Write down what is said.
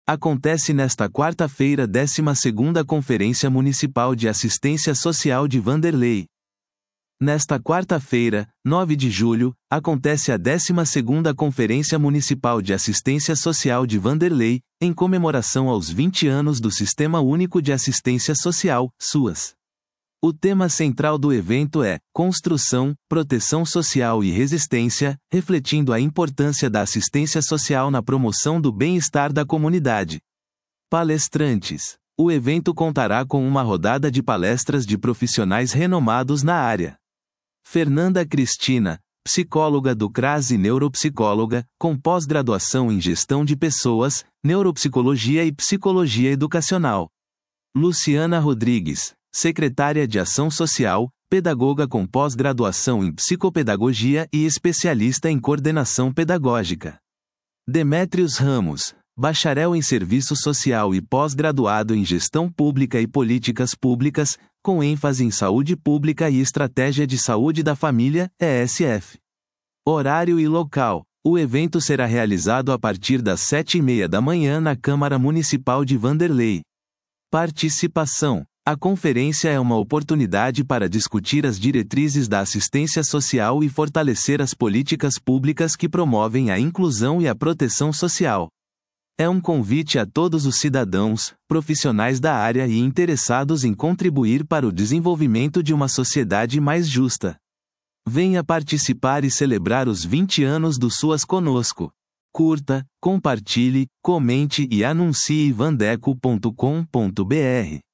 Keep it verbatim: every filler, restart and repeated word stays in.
Acontece nesta quarta-feira décima segunda Conferência Municipal de Assistência Social de Vanderlei. Nesta quarta-feira, nove de julho, acontece a décima segunda Conferência Municipal de Assistência Social de Vanderlei, em comemoração aos vinte anos do Sistema Único de Assistência Social, SUAS. O tema central do evento é Construção, Proteção Social e Resistência, refletindo a importância da assistência social na promoção do bem-estar da comunidade. Palestrantes. O evento contará com uma rodada de palestras de profissionais renomados na área. Fernanda Cristina, psicóloga do CRAS e neuropsicóloga, com pós-graduação em Gestão de Pessoas, Neuropsicologia e Psicologia Educacional. Luciana Rodrigues, secretária de Ação Social, pedagoga com pós-graduação em Psicopedagogia e especialista em Coordenação Pedagógica. Demétrios Ramos, bacharel em Serviço Social e pós-graduado em Gestão Pública e Políticas Públicas, com ênfase em Saúde Pública e Estratégia de Saúde da Família, E S F. Horário e local. O evento será realizado a partir das sete e meia da manhã na Câmara Municipal de Vanderlei. Participação. A conferência é uma oportunidade para discutir as diretrizes da assistência social e fortalecer as políticas públicas que promovem a inclusão e a proteção social. É um convite a todos os cidadãos, profissionais da área e interessados em contribuir para o desenvolvimento de uma sociedade mais justa. Venha participar e celebrar os vinte anos do SUAS conosco. Curta, compartilhe, comente e anuncie vandeco ponto com ponto br.